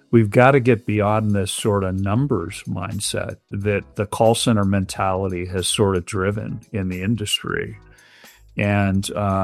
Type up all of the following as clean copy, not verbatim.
we've got to get beyond this sort of numbers mindset that the call center mentality has sort of driven in the industry. And,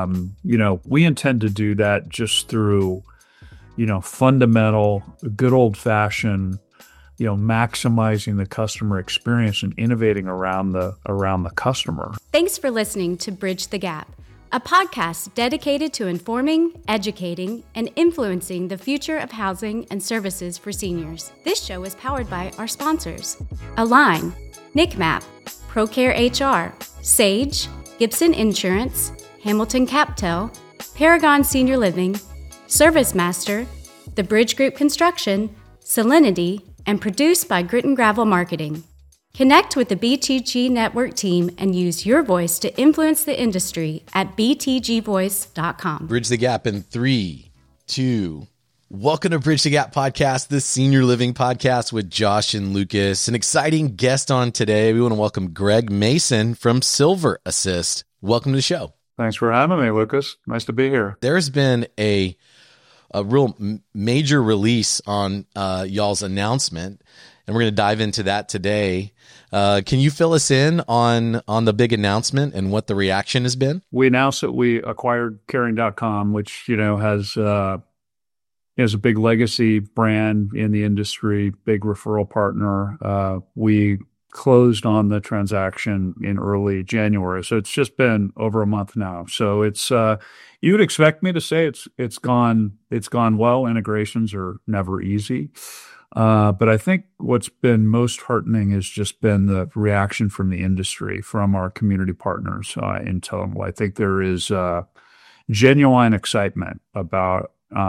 we intend to do that just through, fundamental, good old fashioned, maximizing the customer experience and innovating around the customer. Thanks for listening to Bridge the Gap, a podcast dedicated to informing, educating, and influencing the future of housing and services for seniors. This show is powered by our sponsors: Align, NCMAP, ProCare HR, Sage, Gibson Insurance, Hamilton Captel, Paragon Senior Living, ServiceMaster, The Bridge Group Construction, Salinity, and produced by Grit and Gravel Marketing. Connect with the BTG Network team and use your voice to influence the industry at btgvoice.com. Bridge the Gap in 3, 2. Welcome to Bridge the Gap podcast, the senior living podcast with Josh and Lucas. An exciting guest on today. We want to welcome Greg Mason from Silver Assist. Welcome to the show. Thanks for having me, Lucas. Nice to be here. There's been a real major release on y'all's announcement, and we're going to dive into that today. Can you fill us in on the big announcement and what the reaction has been? We announced that we acquired Caring.com, which has a big legacy brand in the industry, big referral partner. We closed on the transaction in early January, so it's just been over a month now. So it's you would expect me to say it's gone well. Integrations are never easy. But I think what's been most heartening has just been the reaction from the industry, from our community partners in total. I think there is genuine excitement about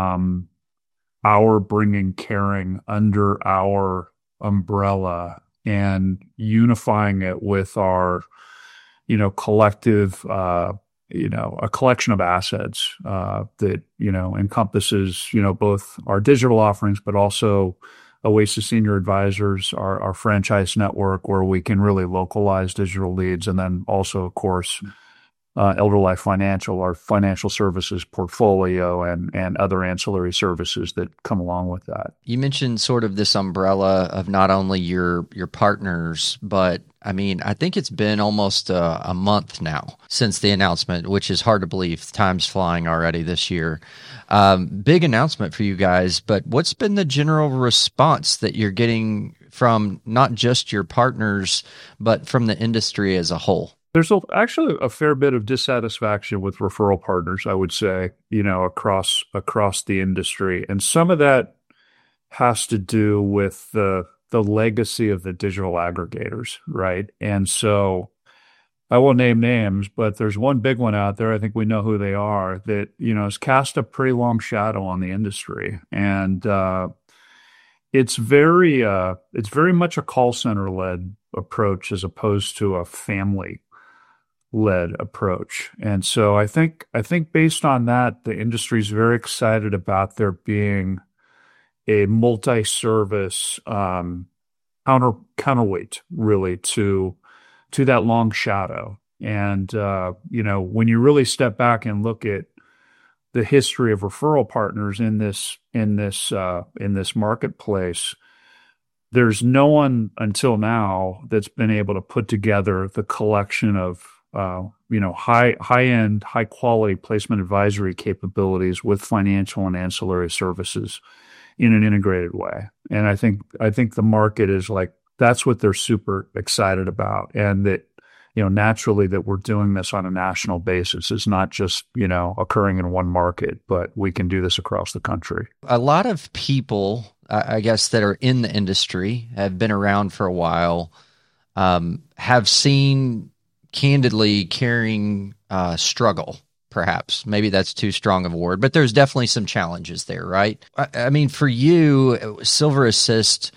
our bringing caring under our umbrella and unifying it with our, collective, a collection of assets that, encompasses, both our digital offerings, but also Oasis Senior Advisors, our franchise network, where we can really localize digital leads. And then also, of course, Elder Life Financial, our financial services portfolio, and other ancillary services that come along with that. You mentioned sort of this umbrella of not only your partners, but I think it's been almost a month now since the announcement, which is hard to believe. Time's flying already this year. Big announcement for you guys, but what's been the general response that you're getting from not just your partners, but from the industry as a whole? There's actually a fair bit of dissatisfaction with referral partners, I would say, across the industry. And some of that has to do with the legacy of the digital aggregators, right? And so I won't name names, but there's one big one out there, I think we know who they are, that, has cast a pretty long shadow on the industry. And it's very much a call center-led approach as opposed to a family-led approach. And so I think based on that, the industry is very excited about there being a multi-service counterweight, really, to that long shadow. And when you really step back and look at the history of referral partners in this marketplace, there's no one until now that's been able to put together the collection of high-end, high-quality placement advisory capabilities with financial and ancillary services in an integrated way. And I think the market is like, that's what they're super excited about. And that, naturally that we're doing this on a national basis is not just, occurring in one market, but we can do this across the country. A lot of people, I guess, that are in the industry, have been around for a while, have seen candidly Caring struggle. Perhaps. Maybe that's too strong of a word, but there's definitely some challenges there, right? For you, Silver Assist,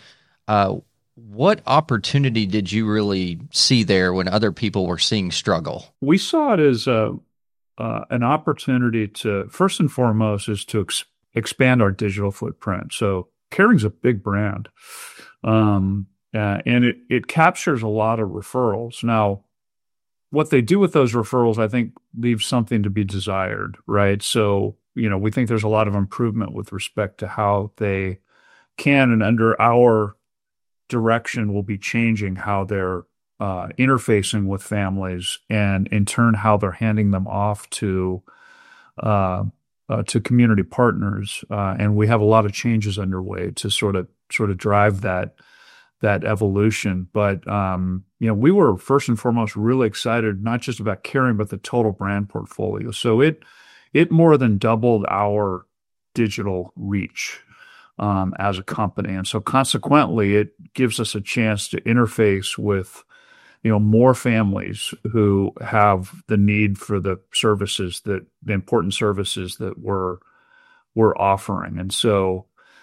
what opportunity did you really see there when other people were seeing struggle? We saw it as an opportunity to, first and foremost, is to expand our digital footprint. So Caring's a big brand, and it captures a lot of referrals. Now, what they do with those referrals, I think, leaves something to be desired, right? So, we think there's a lot of improvement with respect to how they can and under our direction will be changing how they're interfacing with families, and in turn how they're handing them off to community partners. And we have a lot of changes underway to sort of drive that evolution. But we were first and foremost really excited not just about Caring, but the total brand portfolio. So it more than doubled our digital reach as a company, and so consequently, it gives us a chance to interface with more families who have the need for the important services that we're offering. And so,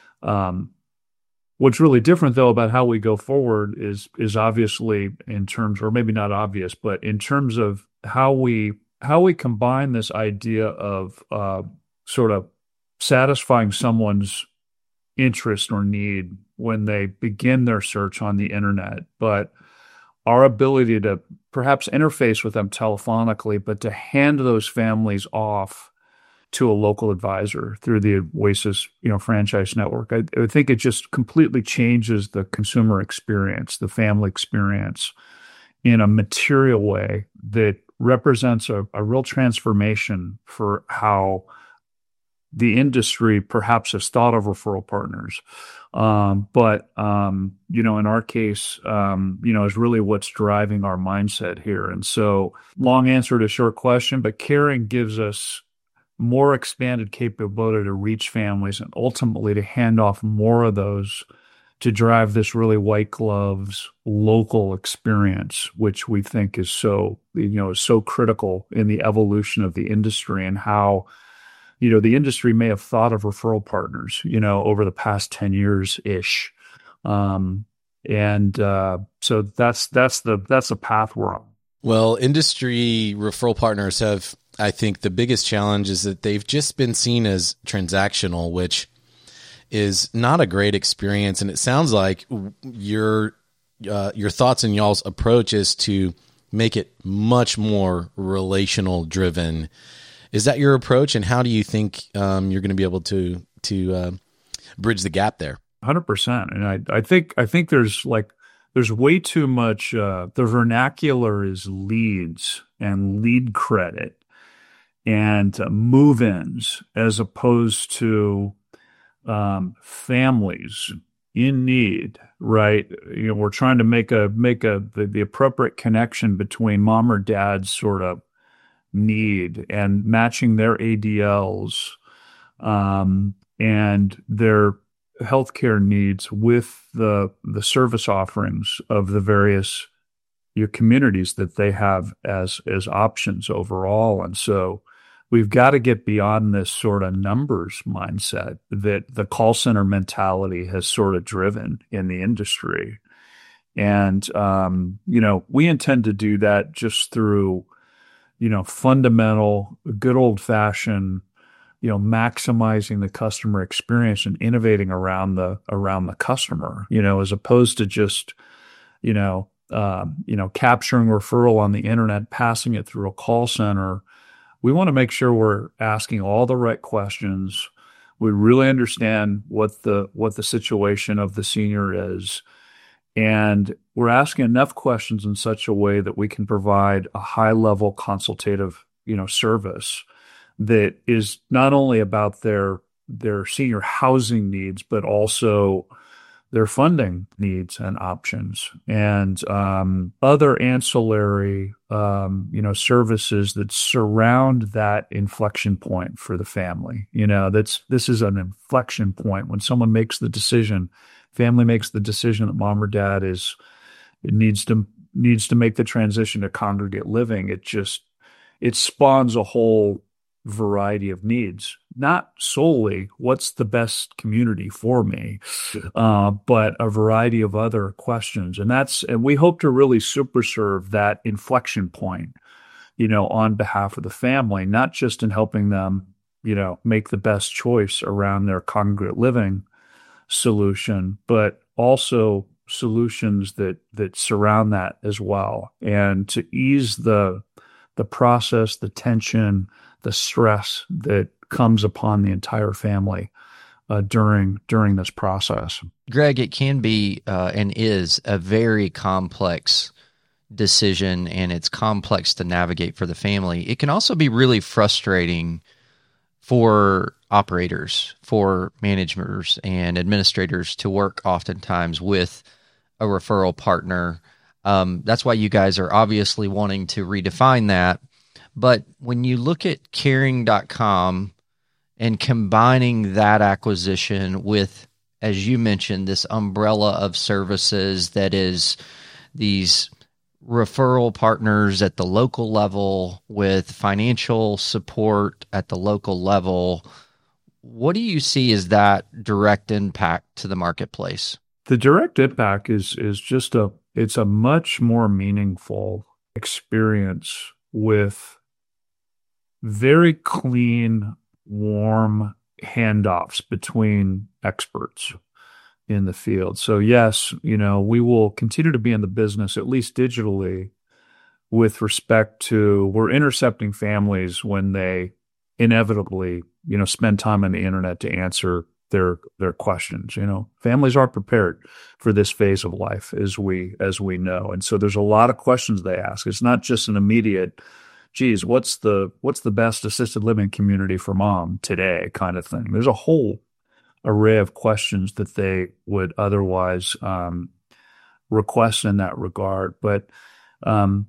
what's really different though about how we go forward is obviously in terms, or maybe not obvious, but in terms of how we combine this idea of sort of satisfying someone's interest or need when they begin their search on the internet, but our ability to perhaps interface with them telephonically, but to hand those families off to a local advisor through the Oasis, franchise network. I think it just completely changes the consumer experience, the family experience, in a material way that represents a real transformation for how the industry perhaps has thought of referral partners. But in our case, is really what's driving our mindset here. And so, long answer to short question, but Caring gives us more expanded capability to reach families and ultimately to hand off more of those to drive this really white gloves local experience, which we think is so critical in the evolution of the industry and how the industry may have thought of referral partners, over the past 10 years ish. So that's the path we're on. Well, industry referral partners have, I think the biggest challenge is that they've just been seen as transactional, which is not a great experience. And it sounds like your thoughts and y'all's approach is to make it much more relational driven. Is that your approach? And how do you think you're going to be able to bridge the gap there? 100%. And I think there's way too much. The vernacular is leads and lead credit and move-ins, as opposed to families in need. Right? We're trying to make the appropriate connection between mom or dad's sort of need and matching their ADLs and their healthcare needs with the service offerings of the various communities that they have as options overall. And so we've got to get beyond this sort of numbers mindset that the call center mentality has sort of driven in the industry. And we intend to do that just through fundamental, good old-fashioned, maximizing the customer experience and innovating around the customer, as opposed to just, capturing referral on the internet, passing it through a call center. We want to make sure we're asking all the right questions. We really understand what the situation of the senior is. And we're asking enough questions in such a way that we can provide a high-level consultative, service that is not only about their senior housing needs, but also their funding needs and options, and other ancillary, services that surround that inflection point for the family. This is an inflection point when someone makes the decision. Family makes the decision that mom or dad needs to make the transition to congregate living. It spawns a whole variety of needs, not solely what's the best community for me, but a variety of other questions. And we hope to really super serve that inflection point, on behalf of the family, not just in helping them, make the best choice around their congregate living solution, but also solutions that surround that as well. And to ease the process, the tension, the stress that comes upon the entire family during this process. Greg, it can be and is a very complex decision, and it's complex to navigate for the family. It can also be really frustrating for operators, for managers and administrators to work oftentimes with a referral partner. That's why you guys are obviously wanting to redefine that. But when you look at Caring.com and combining that acquisition with, as you mentioned, this umbrella of services that is these referral partners at the local level with financial support at the local level, what do you see as that direct impact to the marketplace? The direct impact is just it's a much more meaningful experience with very clean, warm handoffs between experts in the field. So yes, we will continue to be in the business, at least digitally, with respect to we're intercepting families when they inevitably, spend time on the internet to answer their questions. Families are prepared for this phase of life, as we know. And so there's a lot of questions they ask. It's not just an immediate, geez, what's the best assisted living community for mom today kind of thing. There's a whole array of questions that they would otherwise request in that regard. But, once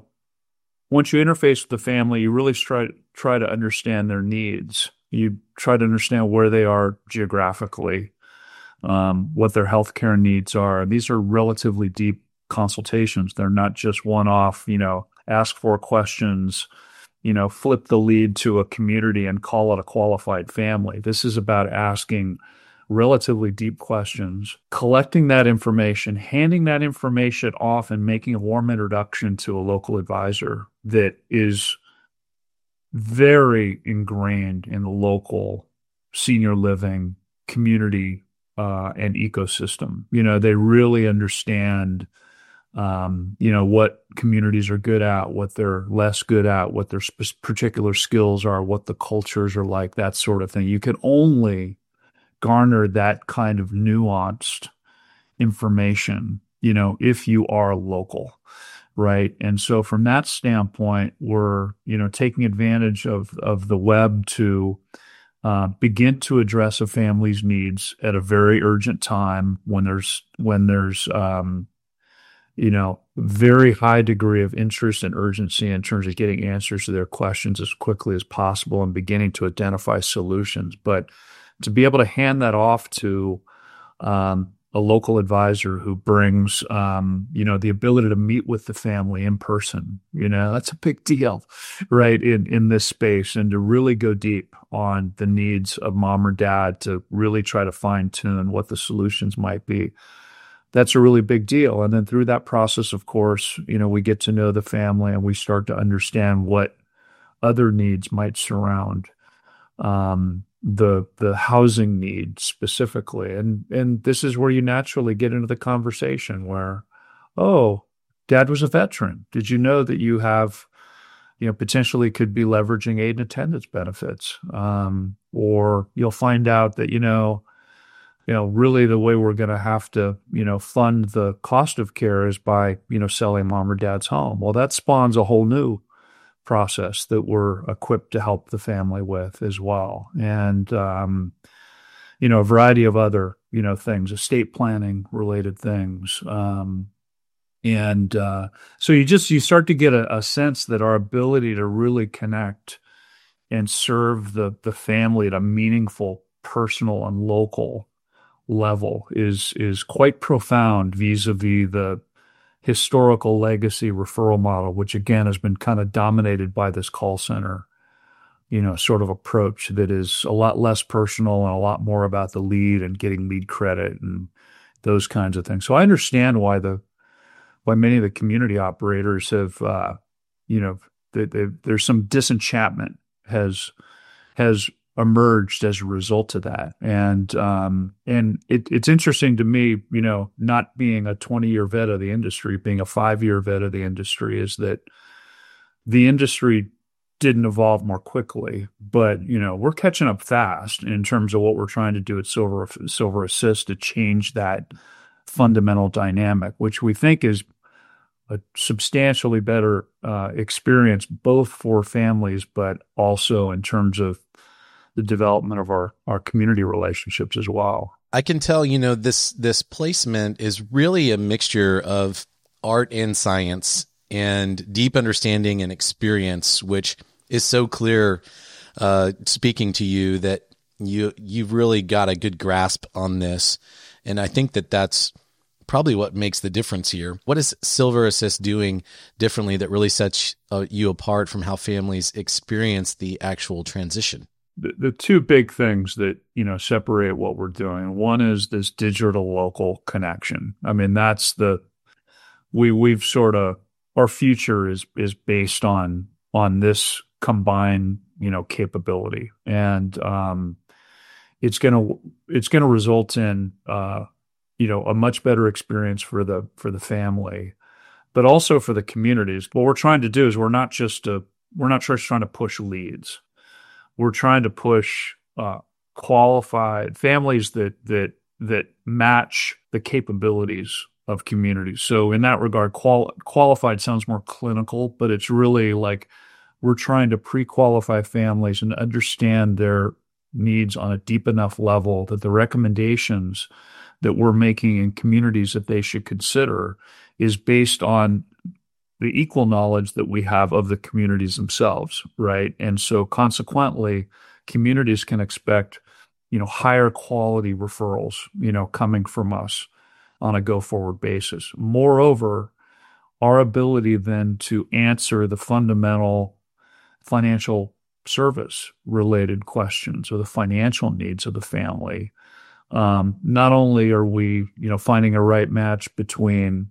you interface with the family, you really try to understand their needs. You try to understand where they are geographically, what their healthcare needs are. These are relatively deep consultations. They're not just one-off, ask for questions, flip the lead to a community and call it a qualified family. This is about asking relatively deep questions, collecting that information, handing that information off, and making a warm introduction to a local advisor that is very ingrained in the local senior living community and ecosystem. They really understand what communities are good at, what they're less good at, what their particular skills are, what the cultures are like, that sort of thing. You can only garner that kind of nuanced information, if you are local, right? And so from that standpoint, we're, taking advantage of the web to begin to address a family's needs at a very urgent time when there's very high degree of interest and urgency in terms of getting answers to their questions as quickly as possible and beginning to identify solutions. But to be able to hand that off to a local advisor who brings, the ability to meet with the family in person, that's a big deal, right, in this space, and to really go deep on the needs of mom or dad, to really try to fine tune what the solutions might be. That's a really big deal. And then through that process, of course, we get to know the family and we start to understand what other needs might surround the housing needs specifically. And this is where you naturally get into the conversation where, oh, dad was a veteran. Did you know that you have, potentially could be leveraging aid and attendance benefits? Or you'll find out that, really the way we're going to have to, fund the cost of care is by, selling mom or dad's home. Well, that spawns a whole new process that we're equipped to help the family with as well. And, a variety of other, things, estate planning related things. So you start to get a sense that our ability to really connect and serve the family at a meaningful, personal, and local level is quite profound vis-a-vis the historical legacy referral model, which again has been kind of dominated by this call center, sort of approach that is a lot less personal and a lot more about the lead and getting lead credit and those kinds of things. So I understand why many of the community operators have, there's some disenchantment has emerged as a result of that. And it's interesting to me, not being a 20-year vet of the industry, being a 5-year vet of the industry, is that the industry didn't evolve more quickly, but we're catching up fast in terms of what we're trying to do at Silver Assist to change that fundamental dynamic, which we think is a substantially better experience both for families, but also in terms of the development of our community relationships as well. I can tell, this placement is really a mixture of art and science and deep understanding and experience, which is so clear speaking to you that you've really got a good grasp on this. And I think that that's probably what makes the difference here. What is Silver Assist doing differently that really sets you apart from how families experience the actual transition? The two big things that, separate what we're doing. One is this digital local connection. I mean, that's we've sort of, our future is based on this combined, capability. And it's going to result in a much better experience for the family, but also for the communities. What we're trying to do is we're not just trying to push leads. We're trying to push qualified families that match the capabilities of communities. So in that regard, qualified sounds more clinical, but it's really like we're trying to pre-qualify families and understand their needs on a deep enough level that the recommendations that we're making in communities that they should consider is based on the equal knowledge that we have of the communities themselves, right? And so consequently, communities can expect, higher quality referrals, coming from us on a go-forward basis. Moreover, our ability then to answer the fundamental financial service related questions or the financial needs of the family. Not only are we, finding a right match between,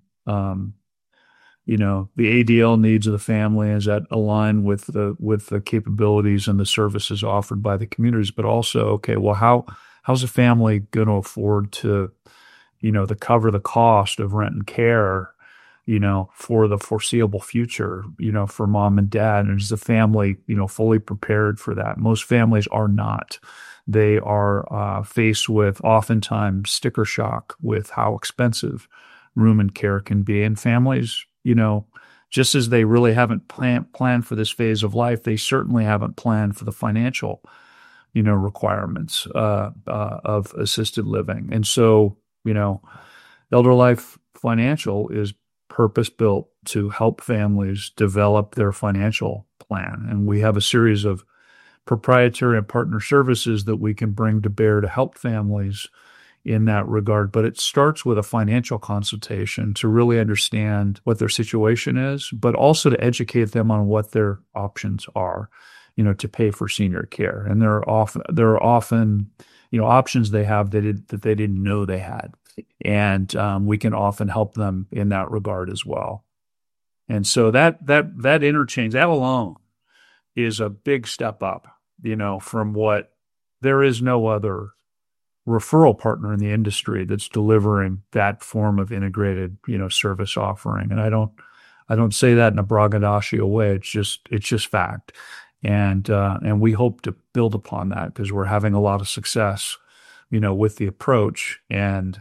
the ADL needs of the family as that align with the capabilities and the services offered by the communities, but also, okay, well, how's a family going to afford to, to cover the cost of rent and care, for the foreseeable future, for mom and dad, and is the family, fully prepared for that? Most families are not. They are faced with oftentimes sticker shock with how expensive room and care can be, and families, just as they really haven't planned for this phase of life, they certainly haven't planned for the financial, requirements of assisted living. And so, Elder Life Financial is purpose-built to help families develop their financial plan. And we have a series of proprietary and partner services that we can bring to bear to help families in that regard. But it starts with a financial consultation to really understand what their situation is, but also to educate them on what their options are, to pay for senior care. And there are often options they have that they didn't know they had. And we can often help them in that regard as well. And so that interchange, that alone is a big step up, from what there is no other referral partner in the industry that's delivering that form of integrated, service offering. And I don't say that in a braggadocio way. It's just fact. And we hope to build upon that because we're having a lot of success, with the approach. And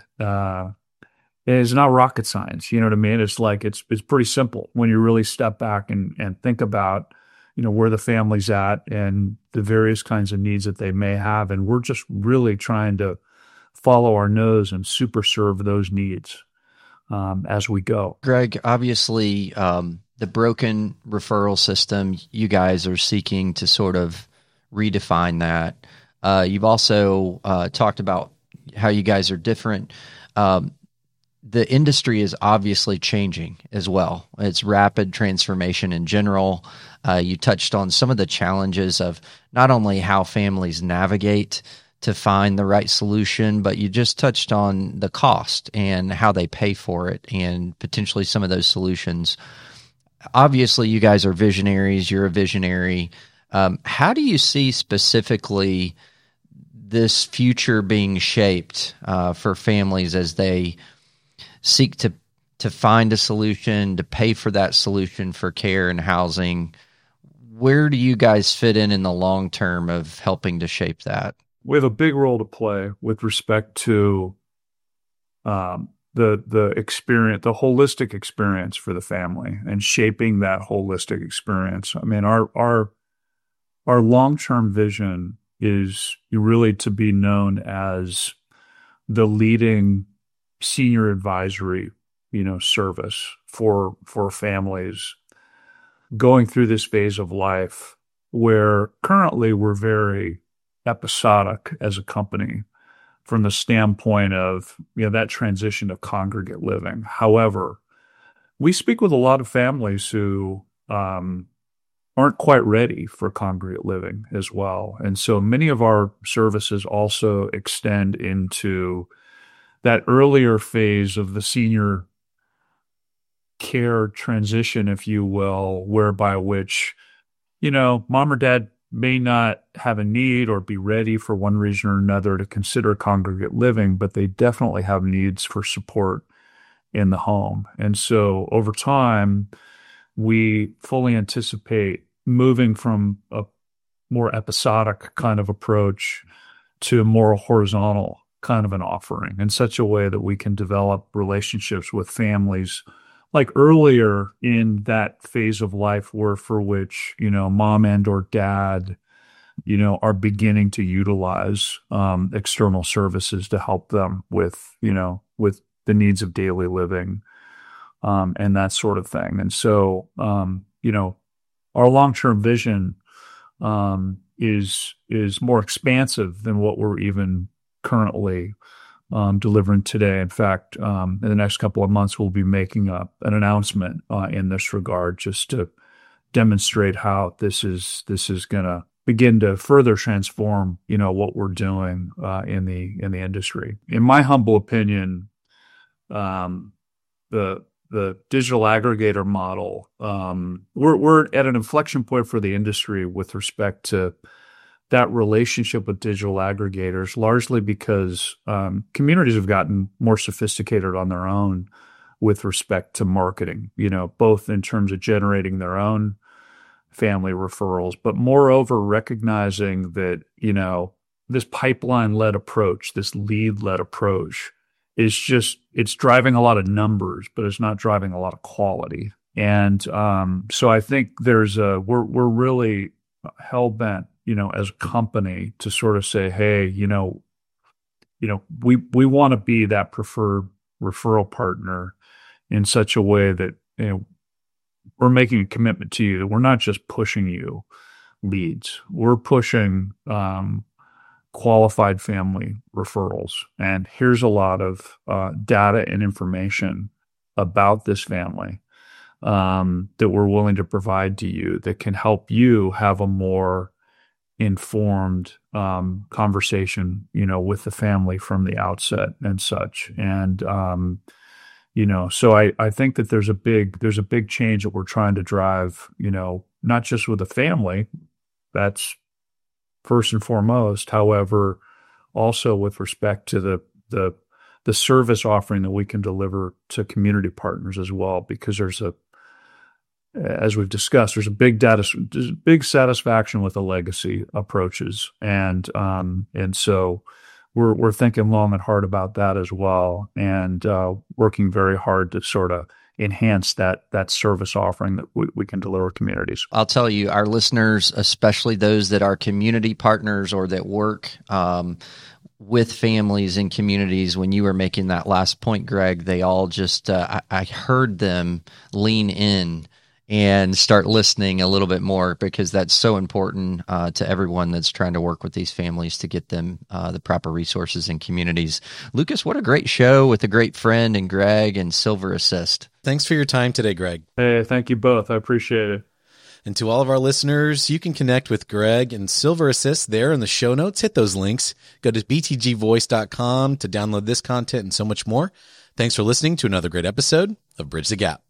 it's not rocket science. You know what I mean? It's like, it's pretty simple when you really step back and think about, where the family's at and the various kinds of needs that they may have. And we're just really trying to follow our nose and super serve those needs as we go. Greg, obviously, the broken referral system, you guys are seeking to sort of redefine that. You've also talked about how you guys are different. The industry is obviously changing as well. It's rapid transformation in general. You touched on some of the challenges of not only how families navigate to find the right solution, but you just touched on the cost and how they pay for it and potentially some of those solutions. Obviously, you guys are visionaries. You're a visionary. How do you see specifically this future being shaped for families as they seek to find a solution, to pay for that solution for care and housing? where do you guys fit in the long term of helping to shape that? We have a big role to play with respect to the experience, the holistic experience for the family, and shaping that holistic experience. I mean, our long-term vision is really to be known as the leading senior advisory, service for families going through this phase of life, where currently we're very episodic as a company from the standpoint of that transition of congregate living. However, we speak with a lot of families who aren't quite ready for congregate living as well. And so many of our services also extend into that earlier phase of the senior care transition, if you will, whereby which, mom or dad may not have a need or be ready for one reason or another to consider congregate living, but they definitely have needs for support in the home. And so over time, we fully anticipate moving from a more episodic kind of approach to a more horizontal kind of an offering in such a way that we can develop relationships with families like earlier in that phase of life for which, mom and or dad, are beginning to utilize external services to help them with the needs of daily living and that sort of thing. And so, our long-term vision is more expansive than what we're even currently delivering today. In fact, in the next couple of months, we'll be making an announcement in this regard, just to demonstrate how this is going to begin to further transform, what we're doing in the industry. In my humble opinion, the digital aggregator model, we're at an inflection point for the industry with respect to that relationship with digital aggregators, largely because communities have gotten more sophisticated on their own with respect to marketing, both in terms of generating their own family referrals, but moreover recognizing that, this pipeline-led approach, this lead-led approach it's driving a lot of numbers, but it's not driving a lot of quality. And so I think we're really hell-bent, as a company to sort of say, hey, we want to be that preferred referral partner in such a way that, we're making a commitment to you that we're not just pushing you leads. We're pushing qualified family referrals. And here's a lot of data and information about this family that we're willing to provide to you that can help you have a more informed conversation, with the family from the outset and such. And, so I think that there's a big change that we're trying to drive, not just with the family, that's first and foremost, however, also with respect to the service offering that we can deliver to community partners as well, because as we've discussed, there's a big satisfaction with the legacy approaches, and so we're thinking long and hard about that as well, and working very hard to sort of enhance that service offering that we can deliver communities. I'll tell you, our listeners, especially those that are community partners or that work with families and communities, when you were making that last point, Greg, they all just, I heard them lean in and start listening a little bit more, because that's so important to everyone that's trying to work with these families to get them the proper resources and communities. Lucas, what a great show with a great friend and Greg and Silver Assist. Thanks for your time today, Greg. Hey, thank you both. I appreciate it. And to all of our listeners, you can connect with Greg and Silver Assist there in the show notes. Hit those links. Go to btgvoice.com to download this content and so much more. Thanks for listening to another great episode of Bridge the Gap.